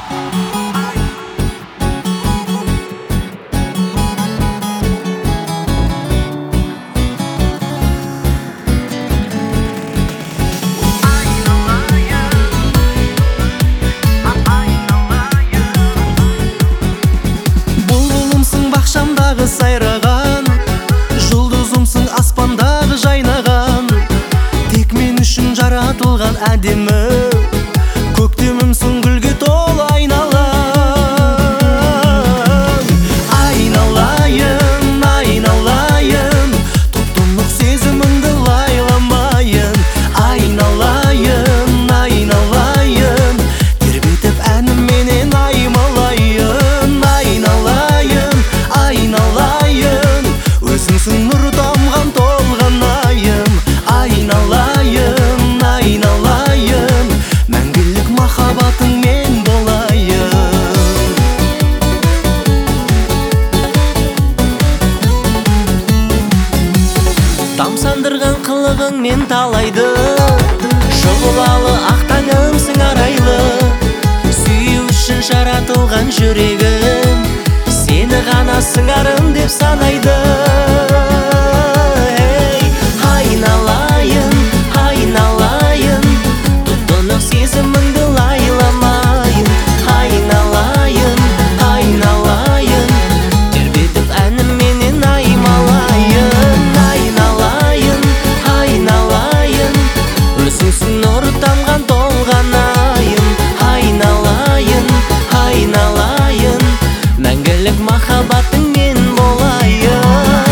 Бақшамдағы сайраған, жұлдызымсың аспандағы жайнаған. Тек мен үшін жаратылған әдемі, көктемімсің гүлге толы айналам. Айналайын, айналайын, топ-тонық сезіміңді лайламайын. Айналайын, айналайын, тербетіп әнімменен аймалайын. Айналайын, айналайын, өзіңсің нұр тамған толған айым. Айналайын, айналайын, мәңгілік махаббатыңмен болайын. Тамсандырған қылығыңмен талайды, шұғылалы ақ таңымсың арайлы. Сүю үшін жаратылған жүрегім сені ғана сыңарым деп санайды. Айналайын, айналайын, тұп-тұнық сезіміңді лайламайын. Айналайын, айналайын, тербетіп әнімменен аймалайын. Айналайын, айналайын, өзіңсің нұр тамған толған айым. Айналайын, айналайын, мәңгілік махаббатыңмен болайын.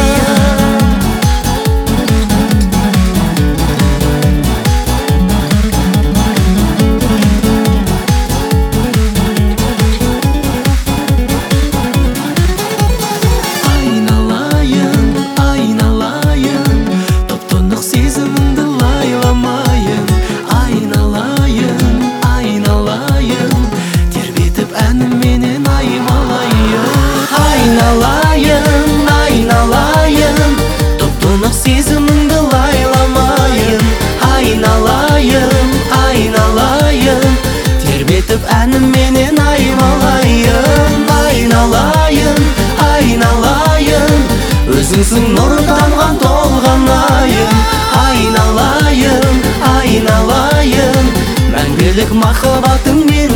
Айналайын, айналайын, топ-тонық сезіміңді лайламайын. Айналайын, айналайын, тербетіп әнімменен аймалайын. Айналайын, айналайын, топ-тонық сезіміңді лайламайын. Айналайын, айналайын, тербетіп әнімменен аймалайын. Айналайын, айналайын, өзіңсің нұр тамған толған айым. Айналайын, айналайын, мәңгілік махаббатыңмен